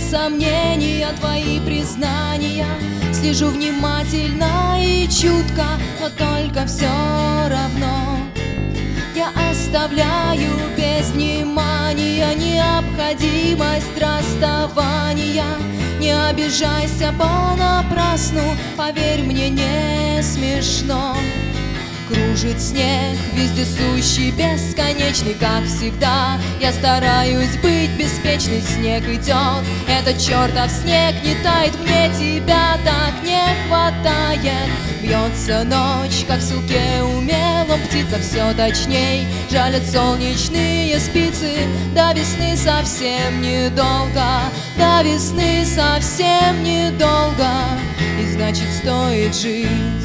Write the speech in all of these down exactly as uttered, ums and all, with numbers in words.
сомнения, твои признания. Слежу внимательно и чутко, но только все равно я оставляю без внимания необходимость расставания. Не обижайся понапрасну, поверь мне, не смешно. Кружит снег, вездесущий, бесконечный, как всегда. Я стараюсь быть беспечной, снег идет, этот чертов снег не тает, мне тебя так не хватает. Бьется ночь, как в селке умелом, птица все точней. Жалят солнечные спицы, до весны совсем недолго, до весны совсем недолго, и значит стоит жить.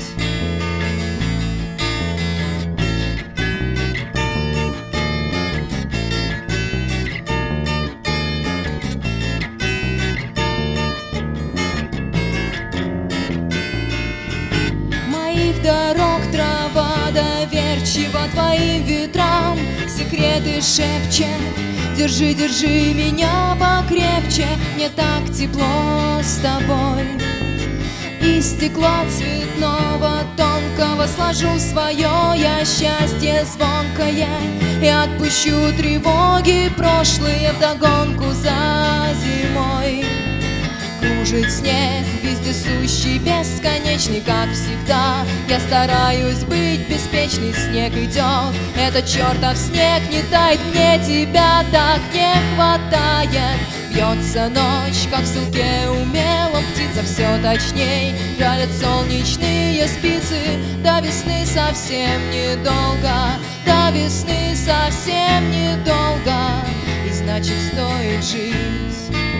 Дорог трава доверчива твоим ветрам, секреты шепчет. Держи, держи меня покрепче, мне так тепло с тобой. Из стекла цветного тонкого сложу свое я счастье звонкое и отпущу тревоги прошлые вдогонку за зимой. Кружит снег, вездесущий, бесконечный, как всегда. Я стараюсь быть беспечной, снег идет, этот чертов снег не тает, мне тебя так не хватает. Бьется ночь, как в селке умелом, птица все точней. Жалят солнечные спицы, до весны совсем недолго, до весны совсем недолго, и значит стоит жить.